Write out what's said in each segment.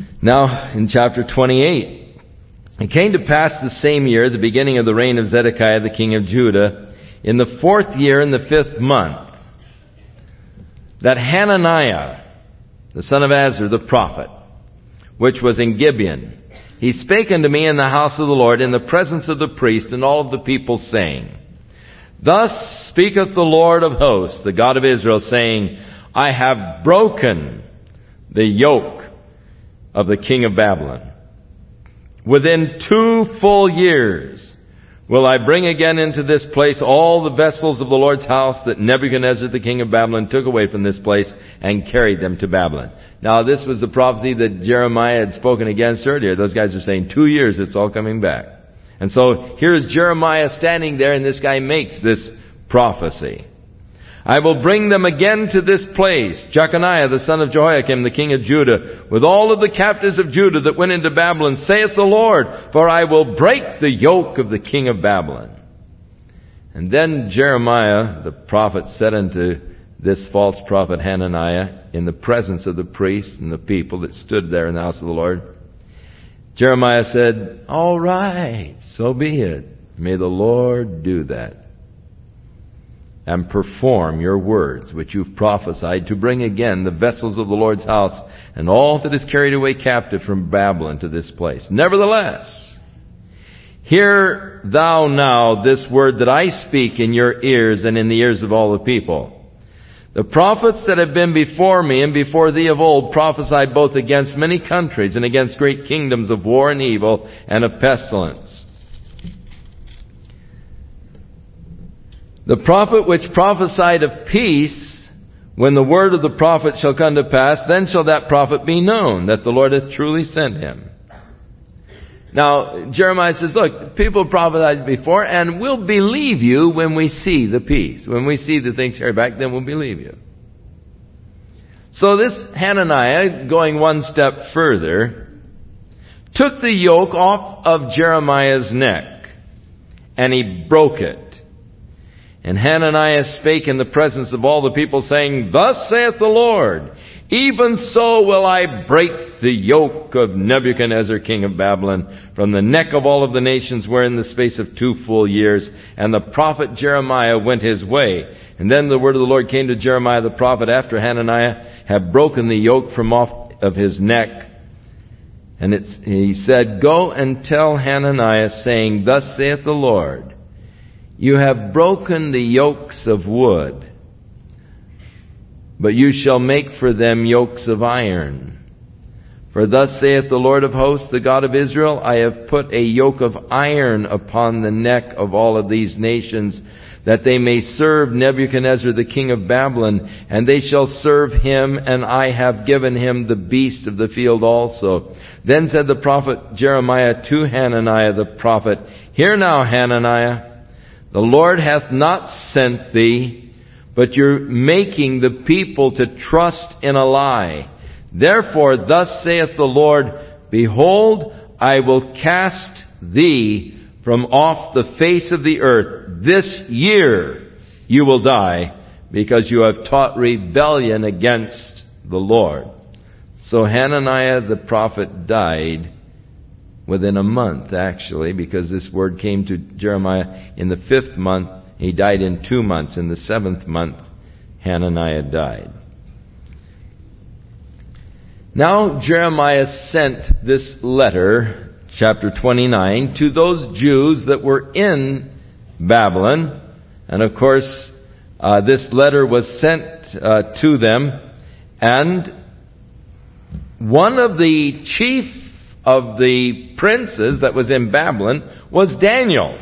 Now, in chapter 28, it came to pass the same year, the beginning of the reign of Zedekiah the king of Judah, in the 4th year, in the 5th month, that Hananiah, the son of Azur, the prophet, which was in Gibeon, he spake unto me in the house of the Lord, in the presence of the priest and all of the people, saying, Thus speaketh the Lord of hosts, the God of Israel, saying, I have broken the yoke of the king of Babylon. Within 2 full years will I bring again into this place all the vessels of the Lord's house that Nebuchadnezzar the king of Babylon took away from this place and carried them to Babylon. Now this was the prophecy that Jeremiah had spoken against earlier. Those guys are saying 2 years it's all coming back. And so here's Jeremiah standing there, and this guy makes this prophecy. I will bring them again to this place, Jeconiah the son of Jehoiakim the king of Judah, with all of the captives of Judah that went into Babylon, saith the Lord, for I will break the yoke of the king of Babylon. And then Jeremiah the prophet said unto this false prophet Hananiah, in the presence of the priests and the people that stood there in the house of the Lord, Jeremiah said, All right, so be it. May the Lord do that, and perform your words which you've prophesied, to bring again the vessels of the Lord's house and all that is carried away captive from Babylon to this place. Nevertheless, hear thou now this word that I speak in your ears and in the ears of all the people. The prophets that have been before me and before thee of old prophesied both against many countries and against great kingdoms of war and evil and of pestilence. The prophet which prophesied of peace, when the word of the prophet shall come to pass, then shall that prophet be known, that the Lord hath truly sent him. Now, Jeremiah says, look, people prophesied before, and we'll believe you when we see the peace. When we see the things carried back, then we'll believe you. So this Hananiah, going one step further, took the yoke off of Jeremiah's neck, and he broke it. And Hananiah spake in the presence of all the people, saying, Thus saith the Lord, even so will I break the yoke of Nebuchadnezzar king of Babylon from the neck of all of the nations wherein the space of 2 full years. And the prophet Jeremiah went his way. And then the word of the Lord came to Jeremiah the prophet after Hananiah had broken the yoke from off of his neck. And he said, Go and tell Hananiah, saying, Thus saith the Lord, you have broken the yokes of wood, but you shall make for them yokes of iron. For thus saith the Lord of hosts, the God of Israel, I have put a yoke of iron upon the neck of all of these nations, that they may serve Nebuchadnezzar the king of Babylon, and they shall serve him, and I have given him the beast of the field also. Then said the prophet Jeremiah to Hananiah the prophet, Hear now, Hananiah, the Lord hath not sent thee, but you're making the people to trust in a lie. Therefore, thus saith the Lord, Behold, I will cast thee from off the face of the earth. This year you will die, because you have taught rebellion against the Lord. So Hananiah the prophet died within a month, actually, because this word came to Jeremiah in the 5th month. He died in 2 months. In the 7th month, Hananiah died. Now Jeremiah sent this letter, chapter 29, to those Jews that were in Babylon. And of course, this letter was sent to them. And one of the chief of the princes that was in Babylon was Daniel.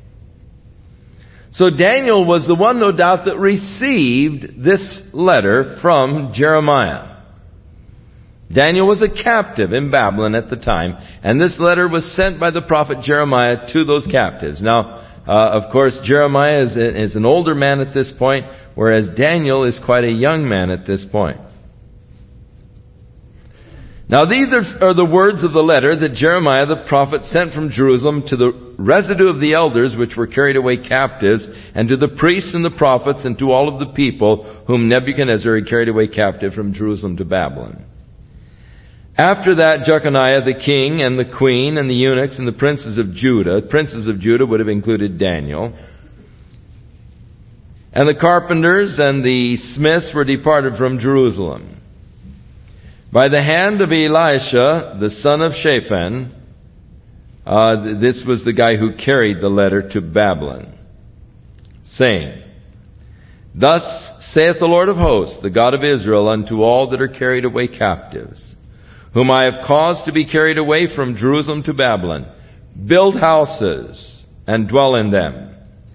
So Daniel was the one, no doubt, that received this letter from Jeremiah. Daniel was a captive in Babylon at the time, and this letter was sent by the prophet Jeremiah to those captives. Now, of course, Jeremiah is an older man at this point, whereas Daniel is quite a young man at this point. Now these are the words of the letter that Jeremiah the prophet sent from Jerusalem to the residue of the elders which were carried away captives, and to the priests and the prophets, and to all of the people whom Nebuchadnezzar had carried away captive from Jerusalem to Babylon. After that, Jeconiah the king and the queen and the eunuchs and the princes of Judah would have included Daniel, and the carpenters and the smiths were departed from Jerusalem. By the hand of Elisha, the son of Shaphan, this was the guy who carried the letter to Babylon, saying, Thus saith the Lord of hosts, the God of Israel, unto all that are carried away captives, whom I have caused to be carried away from Jerusalem to Babylon, build houses and dwell in them.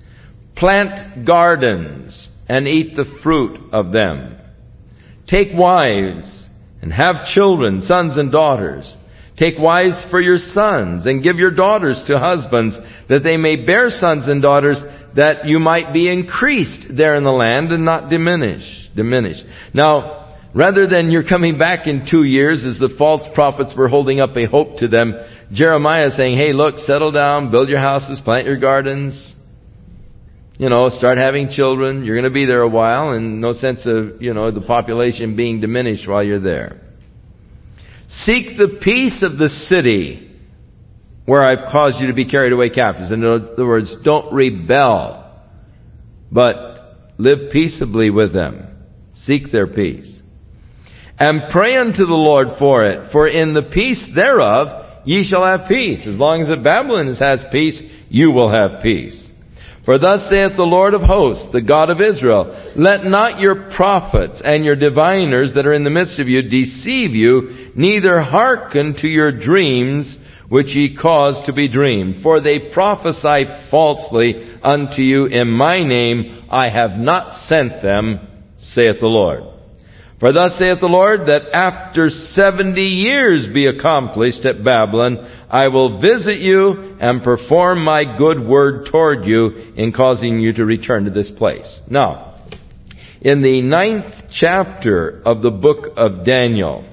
Plant gardens and eat the fruit of them. Take wives and have children, sons and daughters. Take wives for your sons and give your daughters to husbands, that they may bear sons and daughters, that you might be increased there in the land and not diminished. Now, rather than you're coming back in 2 years as the false prophets were holding up a hope to them, Jeremiah is saying, hey, look, settle down, build your houses, plant your gardens, start having children. You're going to be there a while, and no sense of, the population being diminished while you're there. Seek the peace of the city where I've caused you to be carried away captives. In other words, don't rebel, but live peaceably with them. Seek their peace. And pray unto the Lord for it, for in the peace thereof ye shall have peace. As long as Babylon has peace, you will have peace. For thus saith the Lord of hosts, the God of Israel, let not your prophets and your diviners that are in the midst of you deceive you, neither hearken to your dreams which ye cause to be dreamed. For they prophesy falsely unto you in my name. I have not sent them, saith the Lord. For thus saith the Lord, that after 70 years be accomplished at Babylon, I will visit you and perform my good word toward you in causing you to return to this place. Now, in the 9th chapter of the book of Daniel,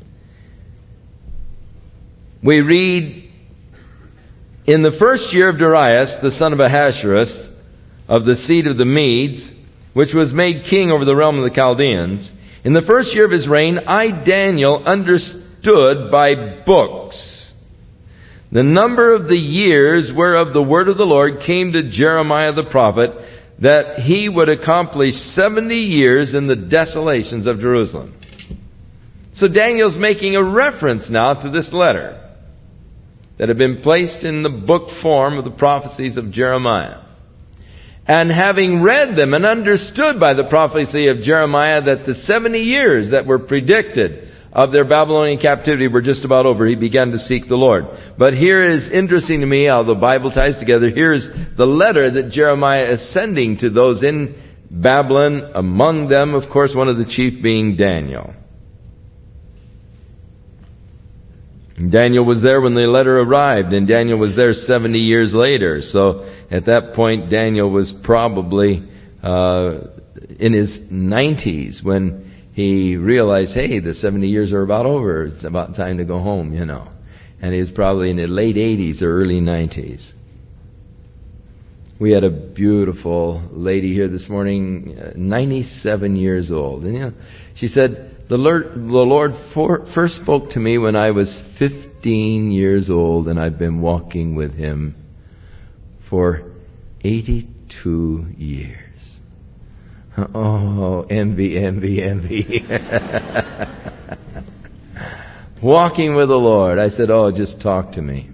we read, in the first year of Darius, the son of Ahasuerus, of the seed of the Medes, which was made king over the realm of the Chaldeans, in the first year of his reign, I, Daniel, understood by books the number of the years whereof the word of the Lord came to Jeremiah the prophet, that he would accomplish 70 years in the desolations of Jerusalem. So Daniel's making a reference now to this letter that had been placed in the book form of the prophecies of Jeremiah. And having read them and understood by the prophecy of Jeremiah that the 70 years that were predicted of their Babylonian captivity were just about over, he began to seek the Lord. But here is interesting to me how the Bible ties together. Here's the letter that Jeremiah is sending to those in Babylon, among them, of course, one of the chief being Daniel. Daniel was there when the letter arrived, and Daniel was there 70 years later. So at that point, Daniel was probably in his 90s when he realized, hey, the 70 years are about over. It's about time to go home, And he was probably in the late 80s or early 90s. We had a beautiful lady here this morning, 97 years old. And she said, the Lord first spoke to me when I was 15 years old, and I've been walking with Him for 82 years. Oh, envy. Walking with the Lord. I said, oh, just talk to me.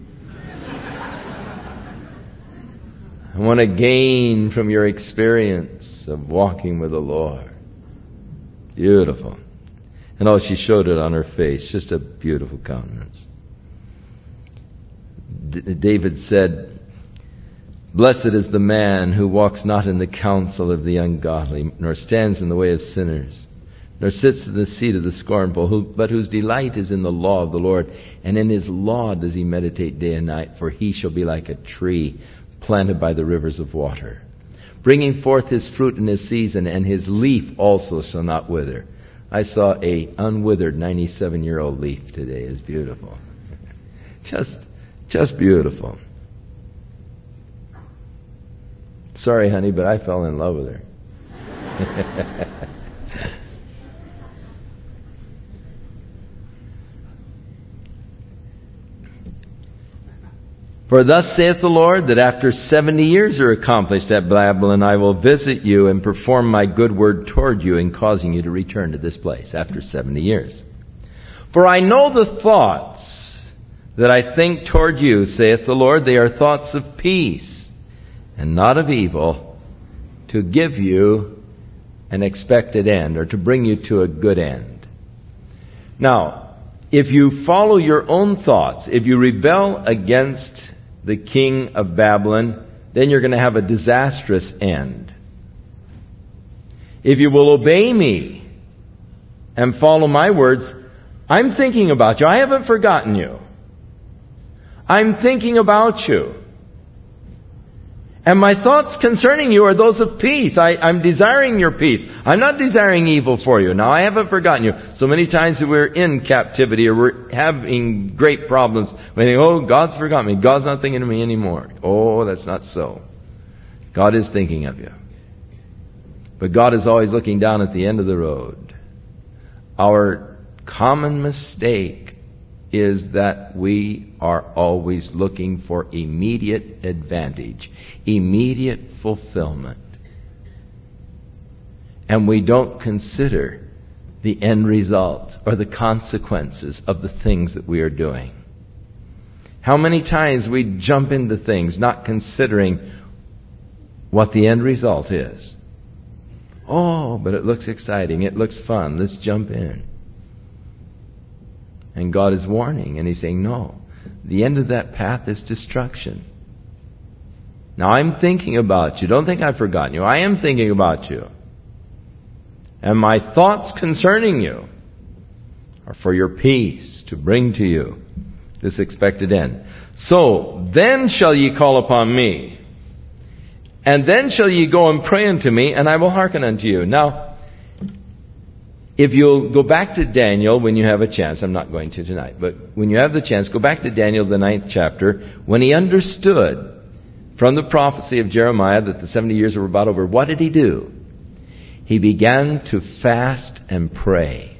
I want to gain from your experience of walking with the Lord. Beautiful. And oh, she showed it on her face. Just a beautiful countenance. David said, blessed is the man who walks not in the counsel of the ungodly, nor stands in the way of sinners, nor sits in the seat of the scornful, but whose delight is in the law of the Lord, and in His law does he meditate day and night. For he shall be like a tree planted by the rivers of water, bringing forth his fruit in his season, and his leaf also shall not wither. I saw a unwithered 97-year-old leaf today. It's beautiful. Just beautiful. Sorry, honey, but I fell in love with her. For thus saith the Lord, that after 70 years are accomplished at Babylon, I will visit you and perform my good word toward you in causing you to return to this place after 70 years. For I know the thoughts that I think toward you, saith the Lord. They are thoughts of peace and not of evil, to give you an expected end, or to bring you to a good end. Now, if you follow your own thoughts, if you rebel against the king of Babylon, then you're going to have a disastrous end. If you will obey me and follow my words, I'm thinking about you. I haven't forgotten you. I'm thinking about you. And my thoughts concerning you are those of peace. I'm desiring your peace. I'm not desiring evil for you. Now, I haven't forgotten you. So many times that we're in captivity or we're having great problems, we think, oh, God's forgotten me. God's not thinking of me anymore. Oh, that's not so. God is thinking of you. But God is always looking down at the end of the road. Our common mistake is that we are always looking for immediate advantage, immediate fulfillment. And we don't consider the end result or the consequences of the things that we are doing. How many times we jump into things not considering what the end result is. Oh, but it looks exciting. It looks fun. Let's jump in. And God is warning, and He's saying, no, the end of that path is destruction. Now, I'm thinking about you. Don't think I've forgotten you. I am thinking about you. And my thoughts concerning you are for your peace, to bring to you this expected end. So, then shall ye call upon me, and then shall ye go and pray unto me, and I will hearken unto you. Now, if you'll go back to Daniel when you have a chance, I'm not going to tonight, but when you have the chance, go back to Daniel, the 9th chapter, when he understood from the prophecy of Jeremiah that the 70 years were about over. What did he do? He began to fast and pray.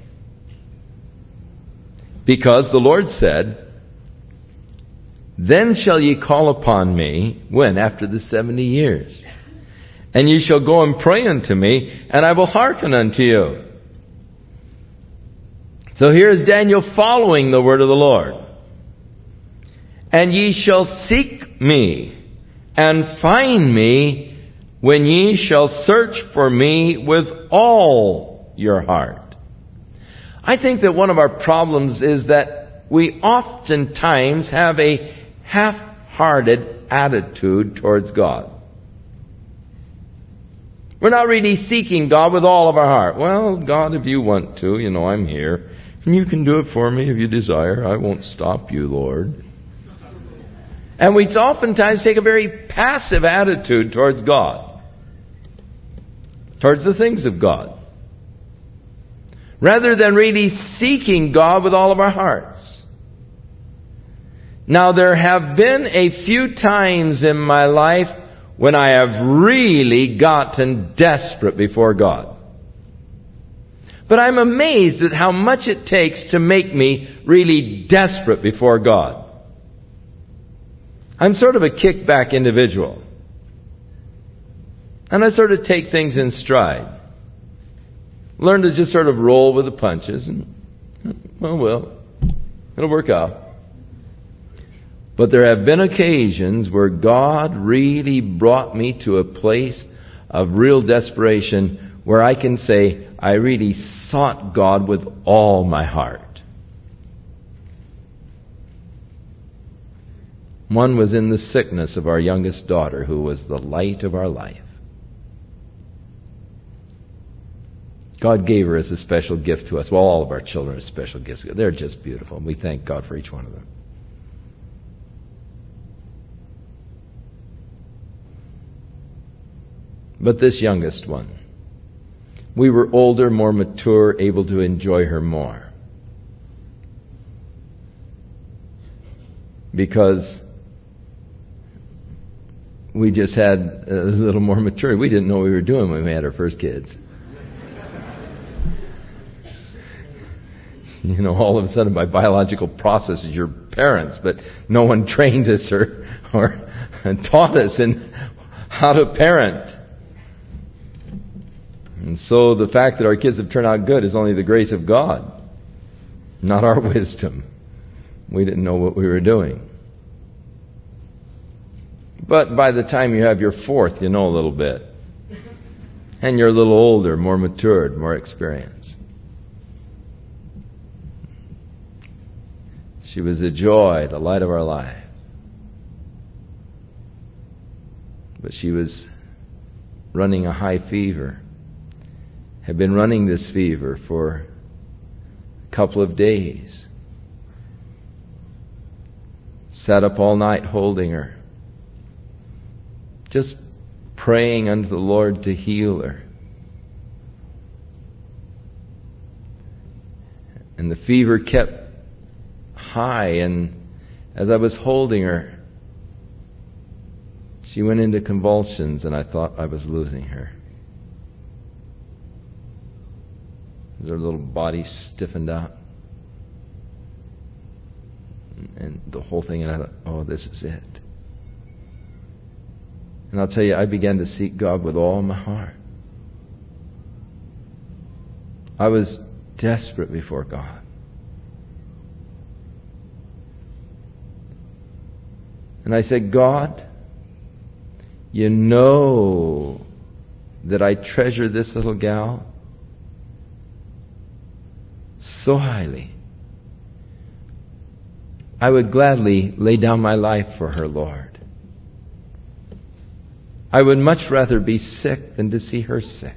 Because the Lord said, then shall ye call upon me, when? After the 70 years. And ye shall go and pray unto me, and I will hearken unto you. So here is Daniel following the word of the Lord. And ye shall seek me and find me when ye shall search for me with all your heart. I think that one of our problems is that we oftentimes have a half-hearted attitude towards God. We're not really seeking God with all of our heart. Well, God, if you want to, I'm here. And you can do it for me if you desire. I won't stop you, Lord. And we oftentimes take a very passive attitude towards God, towards the things of God, rather than really seeking God with all of our hearts. Now, there have been a few times in my life when I have really gotten desperate before God. But I'm amazed at how much it takes to make me really desperate before God. I'm sort of a kickback individual. And I sort of take things in stride. Learn to just sort of roll with the punches. And, well, it'll work out. But there have been occasions where God really brought me to a place of real desperation where I can say, I really sought God with all my heart. One was in the sickness of our youngest daughter, who was the light of our life. God gave her as a special gift to us. Well, all of our children are special gifts. They're just beautiful, and we thank God for each one of them. But this youngest one, we were older, more mature, able to enjoy her more. Because we just had a little more maturity. We didn't know what we were doing when we had our first kids. all of a sudden by biological processes, you're parents, but no one trained us or taught us in how to parent. And so the fact that our kids have turned out good is only the grace of God, not our wisdom. We didn't know what we were doing. But by the time you have your fourth, you know a little bit. And you're a little older, more matured, more experienced. She was the joy, the light of our life. But she was running a high fever. Had been running this fever for a couple of days. Sat up all night holding her. Just praying unto the Lord to heal her. And the fever kept high, and as I was holding her, she went into convulsions, and I thought I was losing her. As her little body stiffened out. And the whole thing, and I thought, oh, this is it. And I'll tell you, I began to seek God with all my heart. I was desperate before God. And I said, God, you know that I treasure this little gal so highly. I would gladly lay down my life for her, Lord. I would much rather be sick than to see her sick.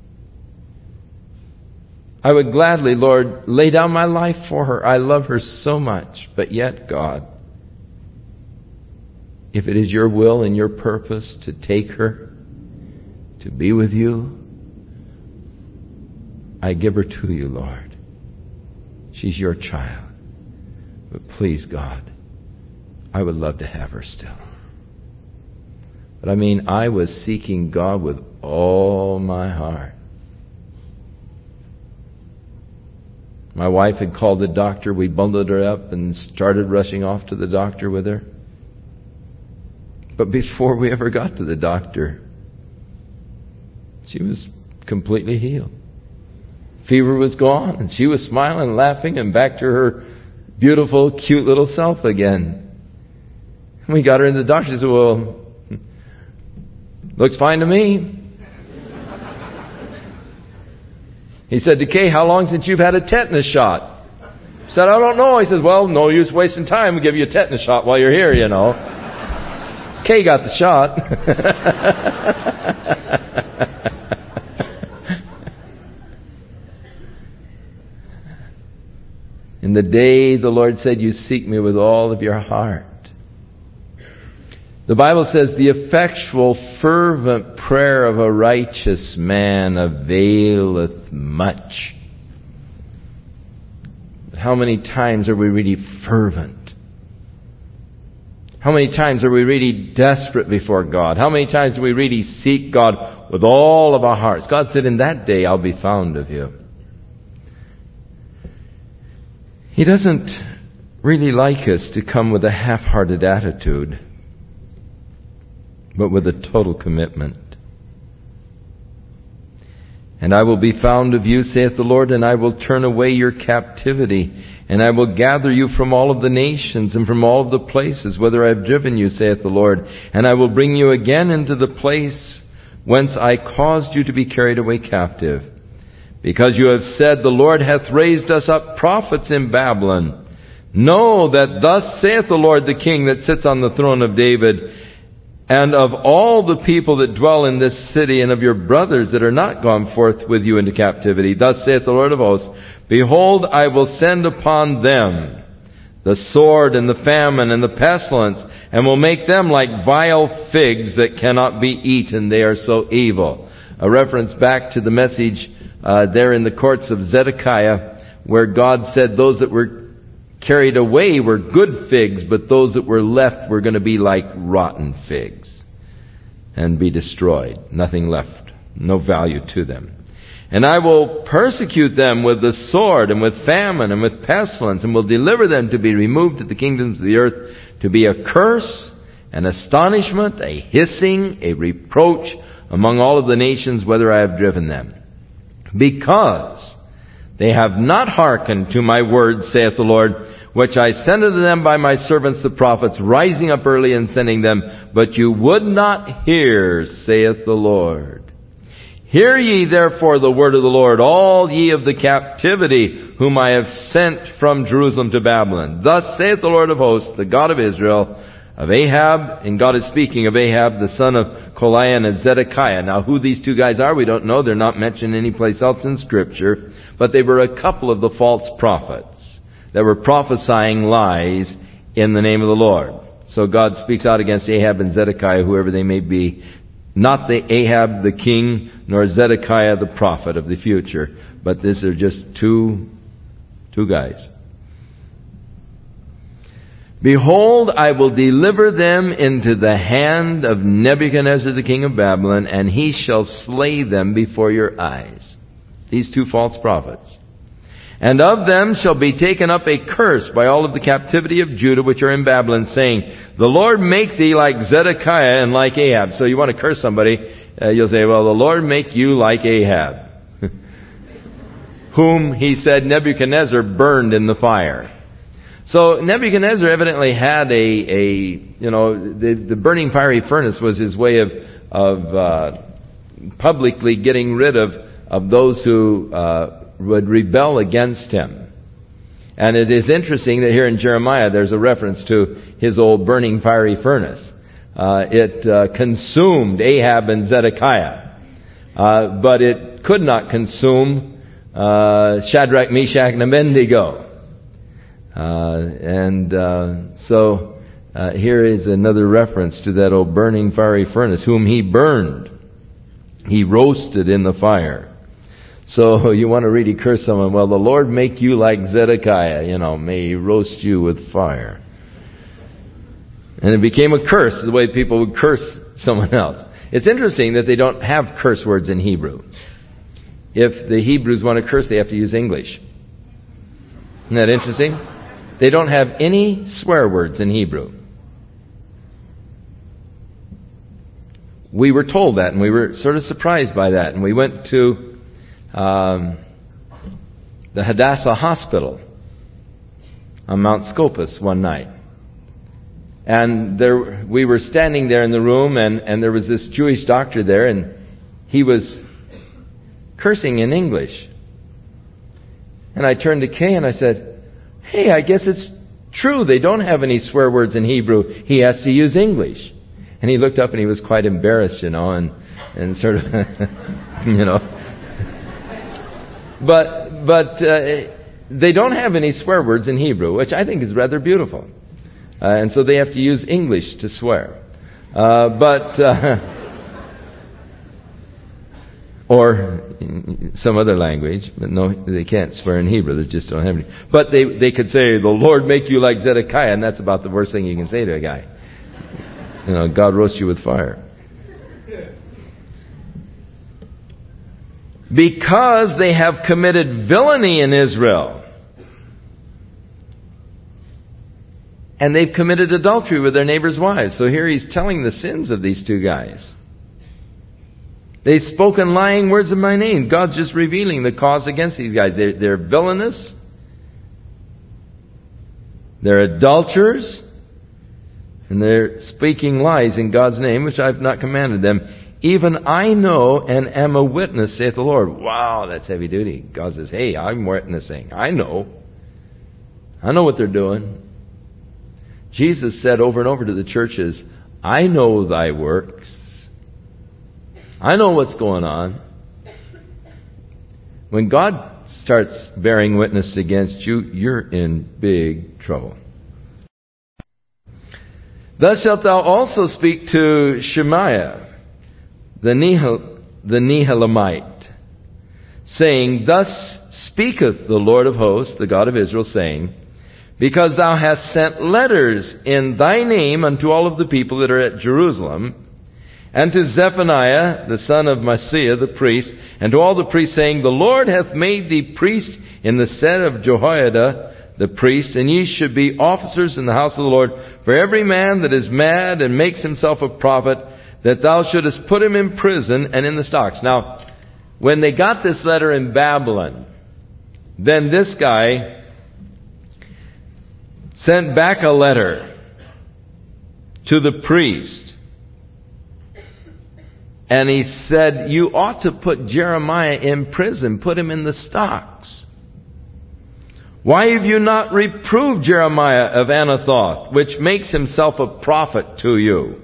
I would gladly, Lord, lay down my life for her. I love her so much. But yet, God, if it is your will and your purpose to take her to be with you, I give her to you, Lord. She's your child. But please, God, I would love to have her still. But I was seeking God with all my heart. My wife had called the doctor. We bundled her up and started rushing off to the doctor with her. But before we ever got to the doctor, she was completely healed. Fever was gone, and she was smiling and laughing and back to her beautiful, cute little self again. And we got her in the doctor. She said, well, looks fine to me. He said to Kay, how long since you've had a tetanus shot? She said, I don't know. He says, well, no use wasting time. We'll give you a tetanus shot while you're here, Kay got the shot. In the day the Lord said, you seek me with all of your heart. The Bible says, the effectual, fervent prayer of a righteous man availeth much. But how many times are we really fervent? How many times are we really desperate before God? How many times do we really seek God with all of our hearts? God said, in that day I'll be found of you. He doesn't really like us to come with a half-hearted attitude, but with a total commitment. And I will be found of you, saith the Lord, and I will turn away your captivity, and I will gather you from all of the nations and from all of the places whither I have driven you, saith the Lord, and I will bring you again into the place whence I caused you to be carried away captive. Because you have said, the Lord hath raised us up prophets in Babylon. Know that thus saith the Lord, the King that sits on the throne of David, and of all the people that dwell in this city, and of your brothers that are not gone forth with you into captivity. Thus saith the Lord of hosts, behold, I will send upon them the sword and the famine and the pestilence, and will make them like vile figs that cannot be eaten. They are so evil. A reference back to the message there in the courts of Zedekiah, where God said those that were carried away were good figs, but those that were left were going to be like rotten figs and be destroyed. Nothing left. No value to them. And I will persecute them with the sword and with famine and with pestilence, and will deliver them to be removed to the kingdoms of the earth, to be a curse, an astonishment, a hissing, a reproach among all of the nations, whither I have driven them. Because they have not hearkened to my words, saith the Lord, which I sent unto them by my servants the prophets, rising up early and sending them, but you would not hear, saith the Lord. Hear ye therefore the word of the Lord, all ye of the captivity, whom I have sent from Jerusalem to Babylon. Thus saith the Lord of hosts, the God of Israel, of Ahab, and God is speaking of Ahab, the son of Koliah, and Zedekiah. Now who these two guys are, we don't know. They're not mentioned anyplace else in Scripture. But they were a couple of the false prophets that were prophesying lies in the name of the Lord. So God speaks out against Ahab and Zedekiah, whoever they may be. Not the Ahab the king, nor Zedekiah the prophet of the future. But these are just two guys. Behold, I will deliver them into the hand of Nebuchadnezzar the king of Babylon, and he shall slay them before your eyes. These two false prophets. And of them shall be taken up a curse by all of the captivity of Judah which are in Babylon, saying, the Lord make thee like Zedekiah and like Ahab. So you want to curse somebody, you'll say, well, the Lord make you like Ahab, whom, he said, Nebuchadnezzar burned in the fire. So Nebuchadnezzar evidently had the burning fiery furnace was his way of publicly getting rid of those who would rebel against him. And it is interesting that here in Jeremiah there's a reference to his old burning fiery furnace. It consumed Ahab and Zedekiah, but it could not consume Shadrach, Meshach, and Abednego. So here is another reference to that old burning fiery furnace, whom he burned. He roasted in the fire. So you want to really curse someone, well, the Lord make you like Zedekiah, may he roast you with fire. And it became a curse, the way people would curse someone else. It's interesting that they don't have curse words in Hebrew. If the Hebrews want to curse, they have to use English. Isn't that interesting? They don't have any swear words in Hebrew. We were told that, and we were sort of surprised by that. And we went to the Hadassah Hospital on Mount Scopus one night. And we were standing there in the room, and there was this Jewish doctor there, and he was cursing in English. And I turned to Kay and I said, hey, I guess it's true. They don't have any swear words in Hebrew. He has to use English. And he looked up and he was quite embarrassed, and sort of, But they don't have any swear words in Hebrew, which I think is rather beautiful. And so they have to use English to swear. Or some other language, but no, they can't swear in Hebrew. They just don't have any. But they could say, the Lord make you like Zedekiah, and that's about the worst thing you can say to a guy. God roast you with fire. Because they have committed villainy in Israel. And they've committed adultery with their neighbor's wives. So here he's telling the sins of these two guys. They've spoken lying words of my name. God's just revealing the cause against these guys. They're villainous. They're adulterers. And they're speaking lies in God's name, which I've not commanded them. Even I know and am a witness, saith the Lord. Wow, that's heavy duty. God says, hey, I'm witnessing. I know what they're doing. Jesus said over and over to the churches, I know thy works. I know what's going on. When God starts bearing witness against you, you're in big trouble. Thus shalt thou also speak to Shemaiah, the Nehelamite, saying, Thus speaketh the Lord of hosts, the God of Israel, saying, Because thou hast sent letters in thy name unto all of the people that are at Jerusalem, And to Zephaniah, the son of Maaseiah, the priest, and to all the priests, saying, The Lord hath made thee priest in the stead of Jehoiada the priest, and ye should be officers in the house of the Lord, for every man that is mad and makes himself a prophet, that thou shouldest put him in prison and in the stocks. Now, when they got this letter in Babylon, then this guy sent back a letter to the priest. And he said, you ought to put Jeremiah in prison, put him in the stocks. Why have you not reproved Jeremiah of Anathoth, which makes himself a prophet to you?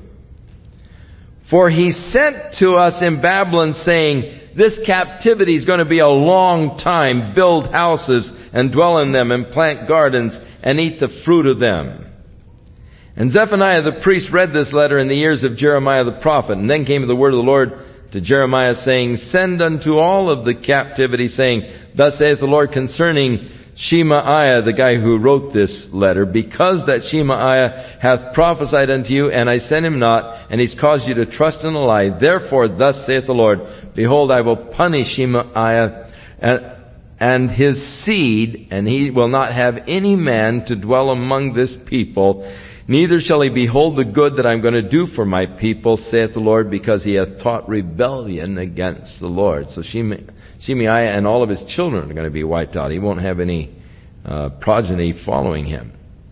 For he sent to us in Babylon, saying, this captivity is going to be a long time. Build houses and dwell in them, and plant gardens and eat the fruit of them. And Zephaniah the priest read this letter in the ears of Jeremiah the prophet. And then came the word of the Lord to Jeremiah, saying, send unto all of the captivity, saying, thus saith the Lord concerning Shemaiah, the guy who wrote this letter, because that Shemaiah hath prophesied unto you, and I sent him not, and he's caused you to trust in a lie. Therefore, thus saith the Lord, behold, I will punish Shemaiah and his seed, and he will not have any man to dwell among this people. Neither shall he behold the good that I am going to do for my people, saith the Lord, because he hath taught rebellion against the Lord. So Shemaiah and all of his children are going to be wiped out. He won't have any progeny following him.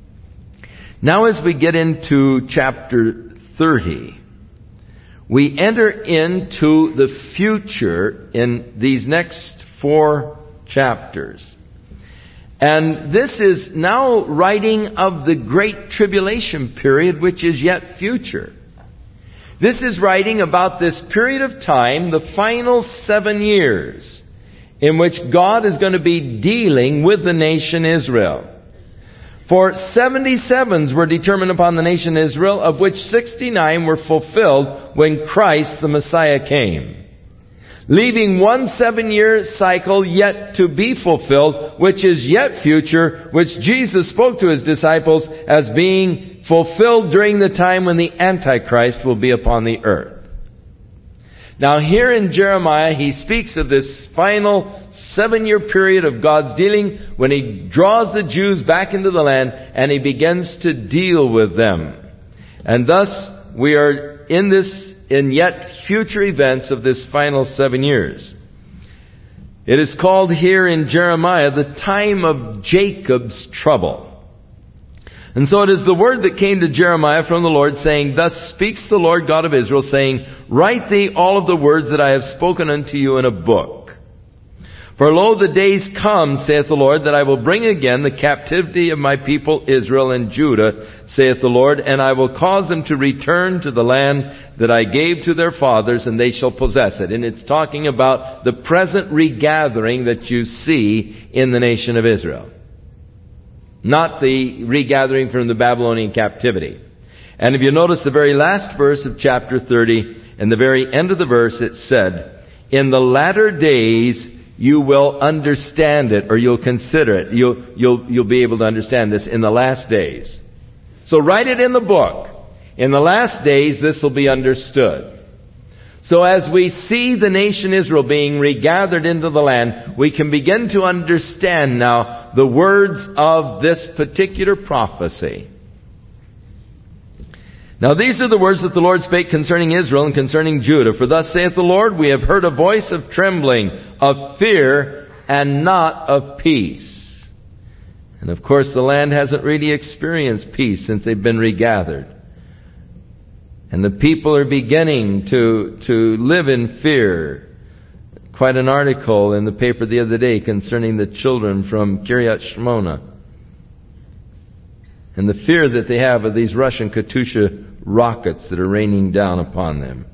Now as we get into chapter 30, we enter into the future in these next 4 chapters. And this is now writing of the great tribulation period, which is yet future. This is writing about this period of time, the final 7 years, in which God is going to be dealing with the nation Israel. For 77s were determined upon the nation Israel, of which 69 were fulfilled when Christ the Messiah came. Leaving 1 7-year cycle yet to be fulfilled, which is yet future, which Jesus spoke to his disciples as being fulfilled during the time when the Antichrist will be upon the earth. Now here in Jeremiah, he speaks of this final 7-year period of God's dealing when he draws the Jews back into the land and he begins to deal with them. And thus we are in yet future events of this final 7 years. It is called here in Jeremiah the time of Jacob's trouble. And so it is the word that came to Jeremiah from the Lord, saying, thus speaks the Lord God of Israel, saying, write thee all of the words that I have spoken unto you in a book. For lo, the days come, saith the Lord, that I will bring again the captivity of my people Israel and Judah, saith the Lord, and I will cause them to return to the land that I gave to their fathers, and they shall possess it. And it's talking about the present regathering that you see in the nation of Israel. Not the regathering from the Babylonian captivity. And if you notice the very last verse of chapter 30, in the very end of the verse it said, in the latter days you will understand it, or you'll consider it. You'll be able to understand this in the last days. So write it in the book. In the last days, this will be understood. So as we see the nation Israel being regathered into the land, we can begin to understand now the words of this particular prophecy. Now these are the words that the Lord spake concerning Israel and concerning Judah. For thus saith the Lord, we have heard a voice of trembling, of fear, and not of peace. And of course the land hasn't really experienced peace since they've been regathered. And the people are beginning to live in fear. Quite an article in the paper the other day concerning the children from Kiryat Shmona. And the fear that they have of these Russian Katyusha rockets that are raining down upon them.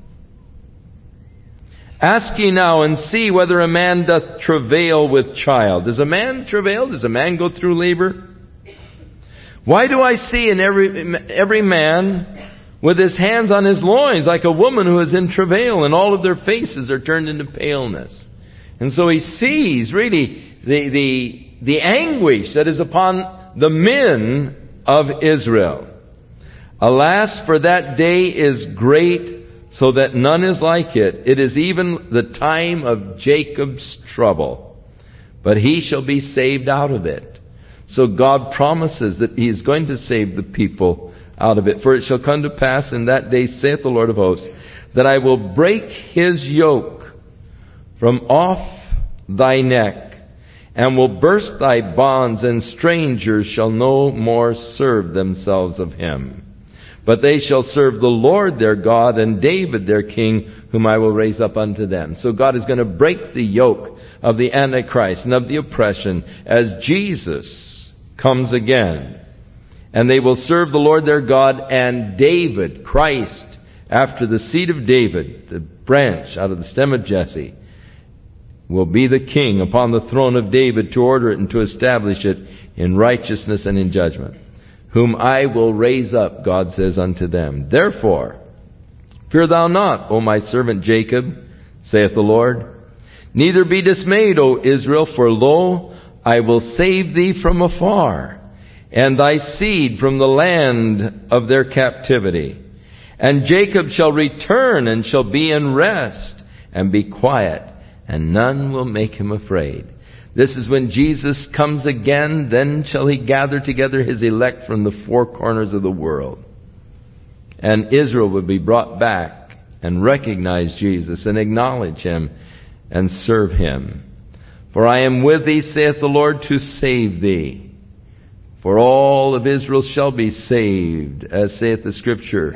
Ask ye now and see whether a man doth travail with child. Does a man travail? Does a man go through labor? Why do I see in every man with his hands on his loins like a woman who is in travail, and all of their faces are turned into paleness? And so he sees really the anguish that is upon the men of Israel. Alas, for that day is great, so that none is like it. It is even the time of Jacob's trouble, but he shall be saved out of it. So God promises that he is going to save the people out of it. For it shall come to pass in that day, saith the Lord of hosts, that I will break his yoke from off thy neck, and will burst thy bonds, and strangers shall no more serve themselves of him. But they shall serve the Lord their God, and David their king, whom I will raise up unto them. So God is going to break the yoke of the Antichrist and of the oppression as Jesus comes again. And they will serve the Lord their God, and David, Christ, after the seed of David, the branch out of the stem of Jesse, will be the king upon the throne of David, to order it and to establish it in righteousness and in judgment, whom I will raise up, God says, unto them. Therefore, fear thou not, O my servant Jacob, saith the Lord. Neither be dismayed, O Israel, for lo, I will save thee from afar, and thy seed from the land of their captivity. And Jacob shall return, and shall be in rest, and be quiet, and none will make him afraid. This is when Jesus comes again. Then shall he gather together his elect from the four corners of the world. And Israel will be brought back and recognize Jesus and acknowledge him and serve him. For I am with thee, saith the Lord, to save thee. For all of Israel shall be saved, as saith the Scripture.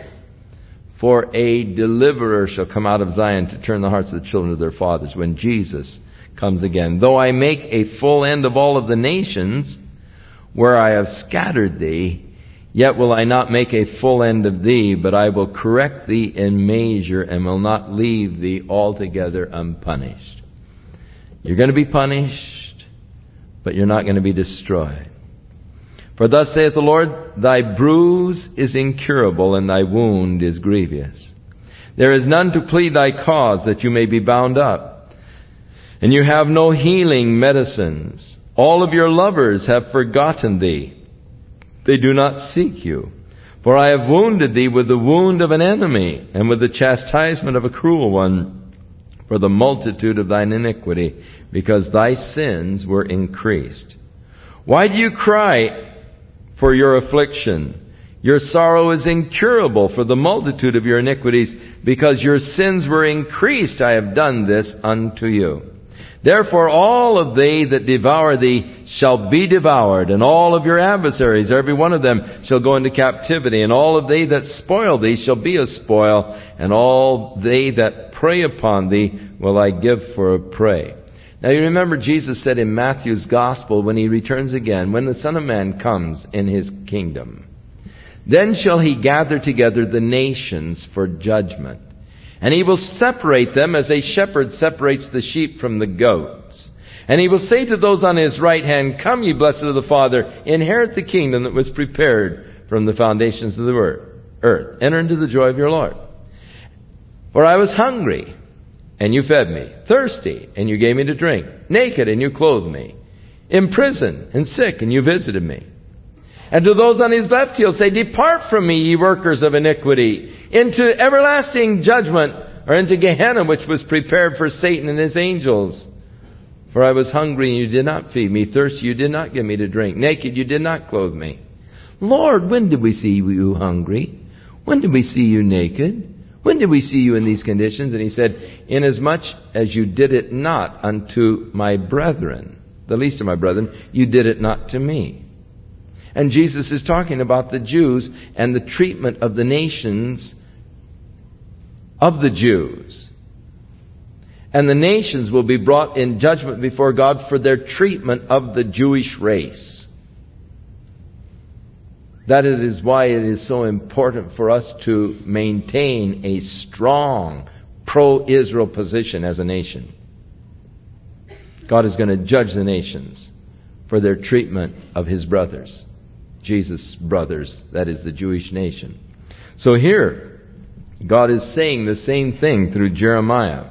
For a deliverer shall come out of Zion to turn the hearts of the children of their fathers, when Jesus comes again. Though I make a full end of all of the nations where I have scattered thee, yet will I not make a full end of thee, but I will correct thee in measure, and will not leave thee altogether unpunished. You're going to be punished, but you're not going to be destroyed. For thus saith the Lord, thy bruise is incurable, and thy wound is grievous. There is none to plead thy cause, that you may be bound up. And you have no healing medicines. All of your lovers have forgotten thee. They do not seek you. For I have wounded thee with the wound of an enemy, and with the chastisement of a cruel one, for the multitude of thine iniquity, because thy sins were increased. Why do you cry for your affliction? Your sorrow is incurable for the multitude of your iniquities, because your sins were increased. I have done this unto you. Therefore all of they that devour thee shall be devoured, and all of your adversaries, every one of them, shall go into captivity, and all of they that spoil thee shall be a spoil, and all they that prey upon thee will I give for a prey. Now you remember Jesus said in Matthew's Gospel, when he returns again, when the Son of Man comes in his kingdom, then shall he gather together the nations for judgment. And he will separate them as a shepherd separates the sheep from the goats. And he will say to those on his right hand, come, ye blessed of the Father, inherit the kingdom that was prepared from the foundations of the earth. Enter into the joy of your Lord. For I was hungry, and you fed me. Thirsty, and you gave me to drink. Naked, and you clothed me. In prison, and sick, and you visited me. And to those on his left he'll say, depart from me, ye workers of iniquity, into everlasting judgment, or into Gehenna, which was prepared for Satan and his angels. For I was hungry, and you did not feed me. Thirsty, you did not give me to drink. Naked, you did not clothe me. Lord, when did we see you hungry? When did we see you naked? When did we see you in these conditions? And he said, inasmuch as you did it not unto my brethren, the least of my brethren, you did it not to me. And Jesus is talking about the Jews and the treatment of the nations of the Jews. And the nations will be brought in judgment before God for their treatment of the Jewish race. That is why it is so important for us to maintain a strong pro-Israel position as a nation. God is going to judge the nations for their treatment of his brothers. Jesus' brothers, that is the Jewish nation. So here, God is saying the same thing through Jeremiah.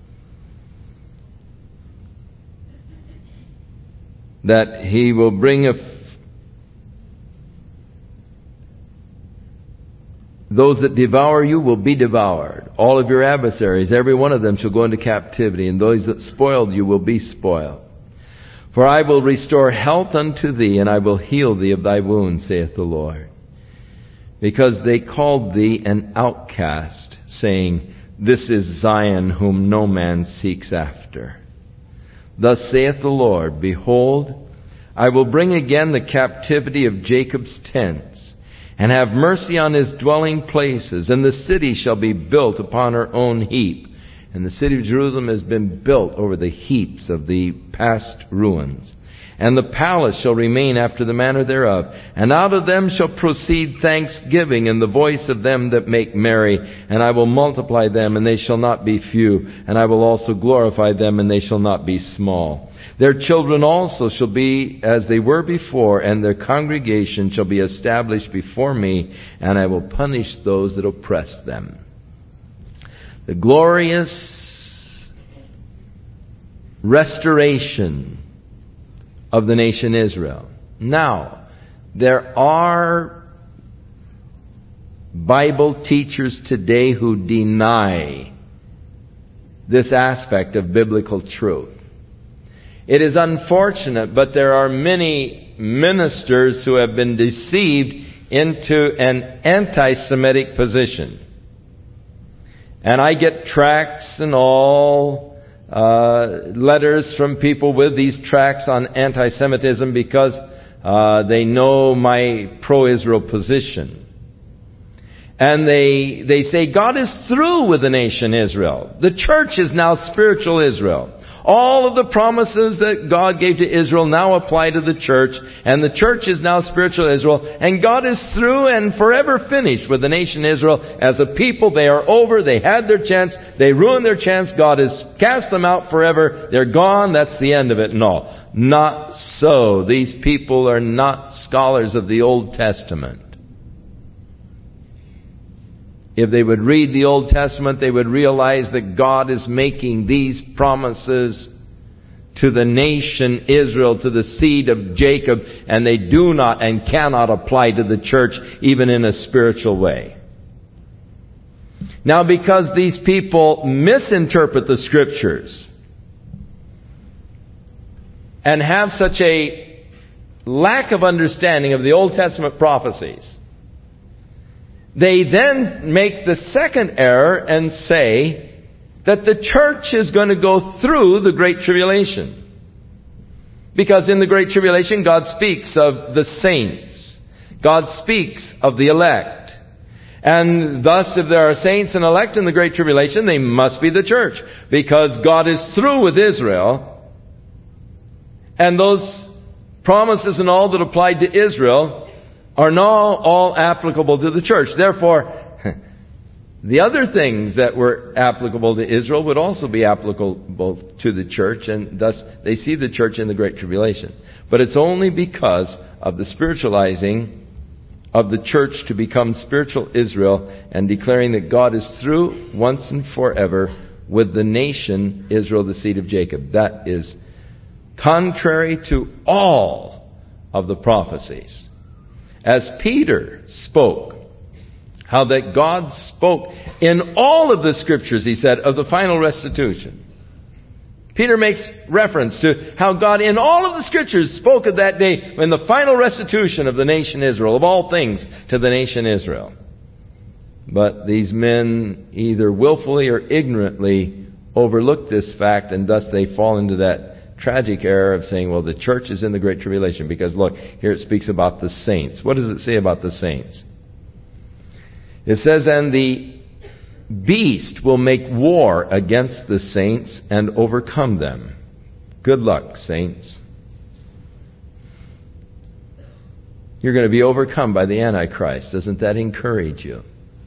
That he will bring Those that devour you will be devoured. All of your adversaries, every one of them shall go into captivity, and those that spoiled you will be spoiled. For I will restore health unto thee, and I will heal thee of thy wounds, saith the Lord. Because they called thee an outcast, saying, This is Zion, whom no man seeks after. Thus saith the Lord, Behold, I will bring again the captivity of Jacob's tents, and have mercy on his dwelling places, and the city shall be built upon her own heap. And the city of Jerusalem has been built over the heaps of the past ruins. And the palace shall remain after the manner thereof. And out of them shall proceed thanksgiving and the voice of them that make merry. And I will multiply them, and they shall not be few. And I will also glorify them, and they shall not be small. Their children also shall be as they were before, and their congregation shall be established before me, and I will punish those that oppress them. The glorious restoration of the nation Israel. Now, there are Bible teachers today who deny this aspect of biblical truth. It is unfortunate, but there are many ministers who have been deceived into an anti-Semitic position. And I get tracts and all letters from people with these tracts on anti-Semitism because they know my pro-Israel position. And they say God is through with the nation Israel. The church is now spiritual Israel. All of the promises that God gave to Israel now apply to the church, and the church is now spiritual Israel, and God is through and forever finished with the nation Israel. As a people, they are over, they had their chance, they ruined their chance, God has cast them out forever, they're gone, that's the end of it and all. Not so. These people are not scholars of the Old Testament. If they would read the Old Testament, they would realize that God is making these promises to the nation Israel, to the seed of Jacob, and they do not and cannot apply to the church even in a spiritual way. Now, because these people misinterpret the Scriptures and have such a lack of understanding of the Old Testament prophecies, they then make the second error and say that the church is going to go through the Great Tribulation. Because in the Great Tribulation, God speaks of the saints. God speaks of the elect. And thus, if there are saints and elect in the Great Tribulation, they must be the church. Because God is through with Israel. And those promises and all that applied to Israel are now all applicable to the church. Therefore, the other things that were applicable to Israel would also be applicable to the church, and thus they see the church in the Great Tribulation. But it's only because of the spiritualizing of the church to become spiritual Israel and declaring that God is through once and forever with the nation Israel, the seed of Jacob. That is contrary to all of the prophecies. As Peter spoke, how that God spoke in all of the Scriptures, he said, of the final restitution. Peter makes reference to how God in all of the Scriptures spoke of that day when the final restitution of the nation Israel, of all things, to the nation Israel. But these men either willfully or ignorantly overlook this fact, and thus they fall into that tragic error of saying, well, the church is in the Great Tribulation because, look, here it speaks about the saints. What does it say about the saints? It says, and the beast will make war against the saints and overcome them. Good luck, saints. You're going to be overcome by the Antichrist. Doesn't that encourage you?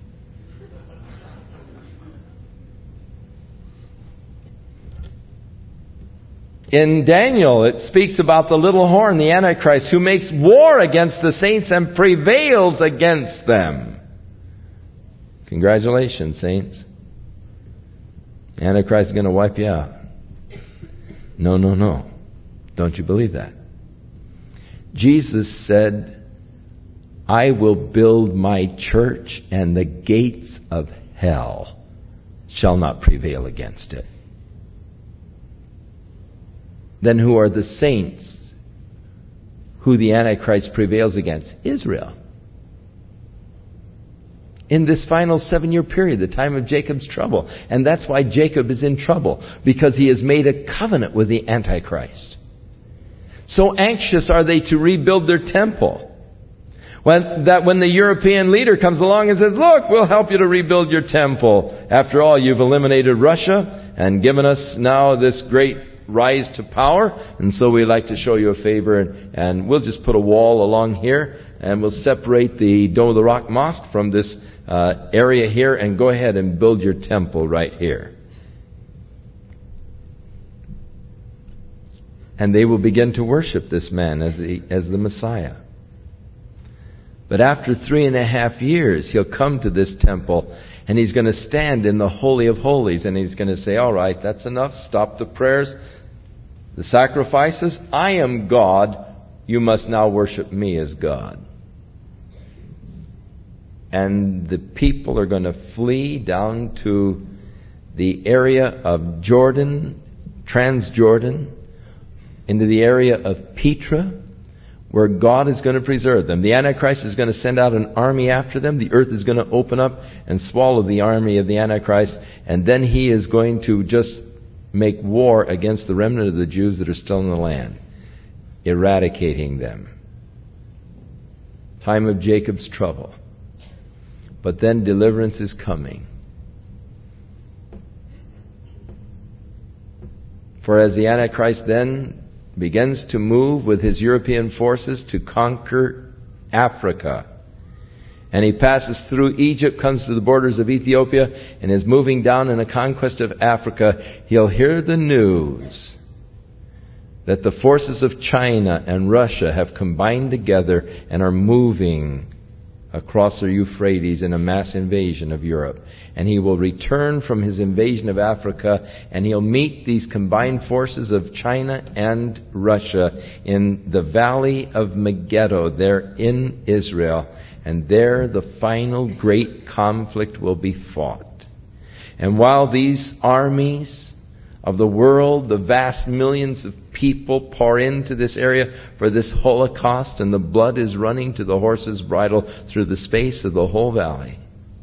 In Daniel, it speaks about the little horn, the Antichrist, who makes war against the saints and prevails against them. Congratulations, saints. Antichrist is going to wipe you out. No. Don't you believe that? Jesus said I will build my church, and the gates of hell shall not prevail against it. Then who are the saints who the Antichrist prevails against? Israel. In this final 7-year period, the time of Jacob's trouble. And that's why Jacob is in trouble, because he has made a covenant with the Antichrist. So anxious are they to rebuild their temple, when the European leader comes along and says, look, we'll help you to rebuild your temple. After all, you've eliminated Russia and given us now this great rise to power, and so we'd like to show you a favor, and we'll just put a wall along here, and we'll separate the Dome of the Rock Mosque from this area here, and go ahead and build your temple right here. And they will begin to worship this man as the Messiah. But after 3.5 years, he'll come to this temple, and he's going to stand in the Holy of Holies, and he's going to say, all right, that's enough. Stop the prayers, the sacrifices. I am God. You must now worship me as God. And the people are going to flee down to the area of Jordan, Transjordan, into the area of Petra, where God is going to preserve them. The Antichrist is going to send out an army after them. The earth is going to open up and swallow the army of the Antichrist. And then he is going to just make war against the remnant of the Jews that are still in the land, eradicating them. Time of Jacob's trouble. But then deliverance is coming. For as the Antichrist then begins to move with his European forces to conquer Africa, and he passes through Egypt, comes to the borders of Ethiopia, and is moving down in a conquest of Africa, he'll hear the news that the forces of China and Russia have combined together and are moving across the Euphrates in a mass invasion of Europe. And he will return from his invasion of Africa, and he'll meet these combined forces of China and Russia in the valley of Megiddo, there in Israel. And there the final great conflict will be fought. And while these armies of the world, the vast millions of people pour into this area for this Holocaust, and the blood is running to the horse's bridle through the space of the whole valley,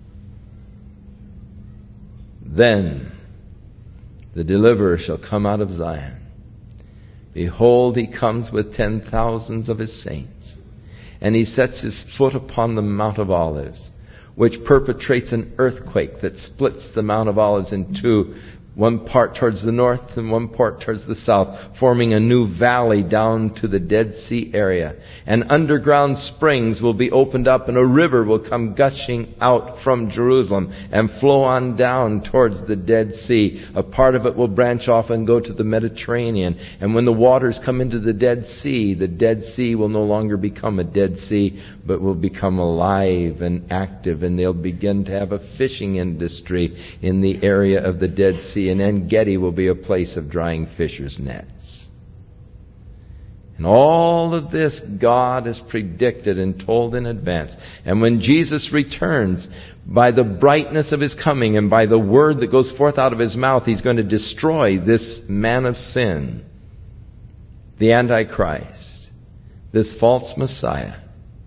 then the deliverer shall come out of Zion. Behold, he comes with 10,000s of his saints, and he sets his foot upon the Mount of Olives, which perpetrates an earthquake that splits the Mount of Olives in two, one part towards the north and one part towards the south, forming a new valley down to the Dead Sea area. And underground springs will be opened up, and a river will come gushing out from Jerusalem and flow on down towards the Dead Sea. A part of it will branch off and go to the Mediterranean. And when the waters come into the Dead Sea will no longer become a Dead Sea, but will become alive and active, and they'll begin to have a fishing industry in the area of the Dead Sea. And En-Gedi will be a place of drying fishers' nets. And all of this God has predicted and told in advance. And when Jesus returns, by the brightness of his coming and by the word that goes forth out of his mouth, he's going to destroy this man of sin, the Antichrist, this false Messiah.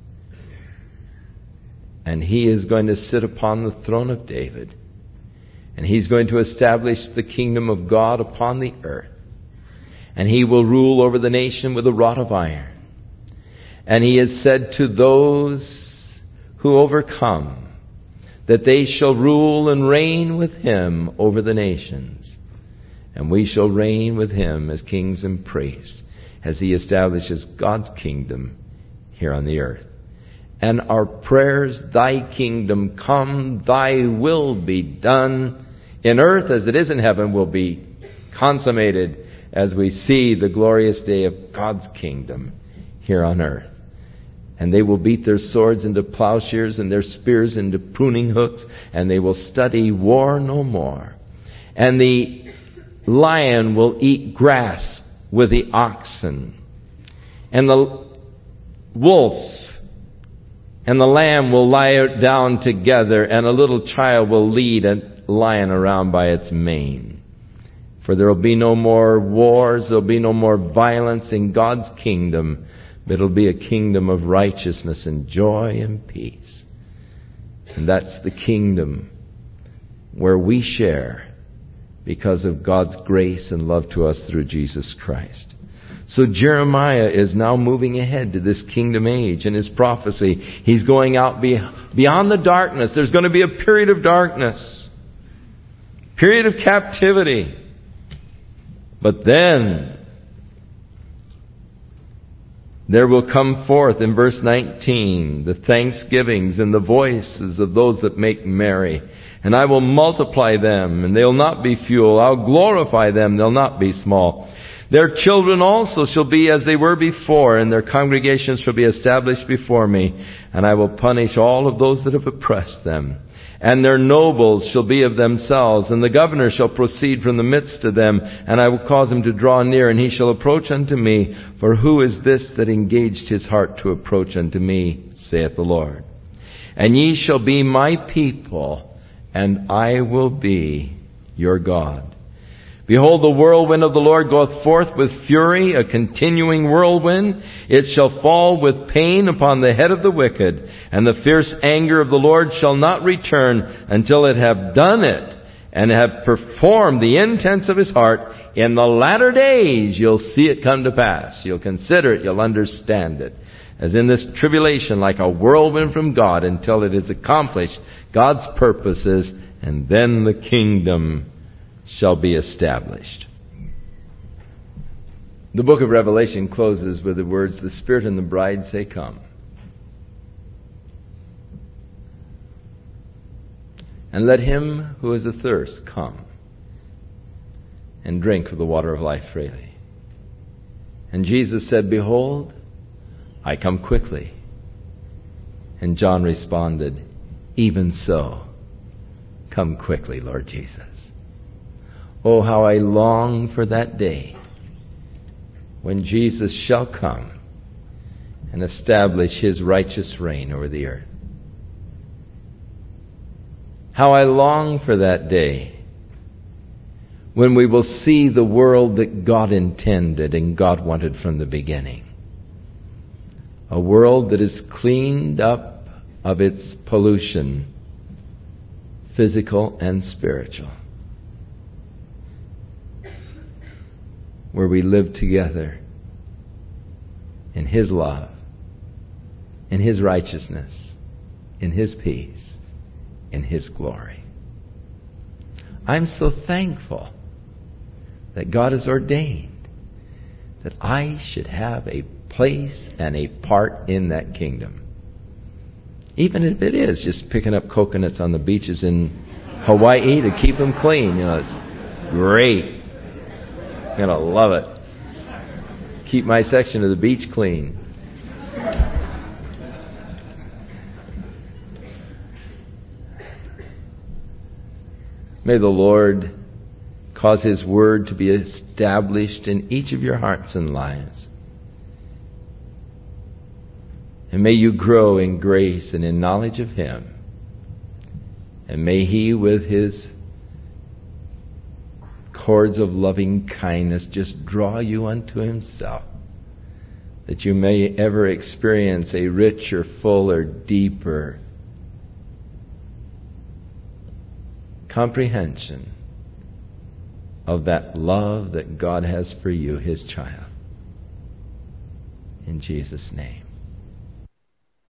And he is going to sit upon the throne of David. And he's going to establish the kingdom of God upon the earth. And he will rule over the nation with a rod of iron. And he has said to those who overcome that they shall rule and reign with him over the nations. And we shall reign with him as kings and priests as he establishes God's kingdom here on the earth. And our prayers, thy kingdom come, thy will be done in earth as it is in heaven, will be consummated as we see the glorious day of God's kingdom here on earth. And they will beat their swords into plowshares and their spears into pruning hooks, and they will study war no more. And the lion will eat grass with the oxen, and the wolf and the lamb will lie down together, and a little child will lead a lion around by its mane. For there will be no more wars, there will be no more violence in God's kingdom, but it will be a kingdom of righteousness and joy and peace. And that's the kingdom where we share because of God's grace and love to us through Jesus Christ. So Jeremiah is now moving ahead to this kingdom age in his prophecy. He's going out beyond the darkness. There's going to be a period of darkness, period of captivity. But then there will come forth in verse 19 the thanksgivings and the voices of those that make merry. And I will multiply them, and they will not be few. I'll glorify them, they'll not be small. Their children also shall be as they were before, and their congregations shall be established before me. And I will punish all of those that have oppressed them. And their nobles shall be of themselves, and the governor shall proceed from the midst of them. And I will cause him to draw near, and he shall approach unto me. For who is this that engaged his heart to approach unto me, saith the Lord? And ye shall be my people, and I will be your God. Behold, the whirlwind of the Lord goeth forth with fury, a continuing whirlwind. It shall fall with pain upon the head of the wicked, and the fierce anger of the Lord shall not return until it have done it, and have performed the intents of his heart. In the latter days you'll see it come to pass. You'll consider it, you'll understand it. As in this tribulation, like a whirlwind from God, until it is accomplished God's purposes, and then the kingdom shall be established. The book of Revelation closes with the words, the Spirit and the bride say, come. And let him who is athirst come and drink of the water of life freely. And Jesus said, behold, I come quickly. And John responded, even so, come quickly, Lord Jesus. Oh, how I long for that day when Jesus shall come and establish his righteous reign over the earth. How I long for that day when we will see the world that God intended and God wanted from the beginning. A world that is cleaned up of its pollution, physical and spiritual. Where we live together in his love, in his righteousness, in his peace, in his glory. I'm so thankful that God has ordained that I should have a place and a part in that kingdom. Even if it is just picking up coconuts on the beaches in Hawaii to keep them clean. You know, it's great. I'm going to love it. Keep my section of the beach clean. May the Lord cause his word to be established in each of your hearts and lives. And may you grow in grace and in knowledge of him. And may he, with his cords of loving kindness, just draw you unto himself, that you may ever experience a richer, fuller, deeper comprehension of that love that God has for you, his child. In Jesus' name.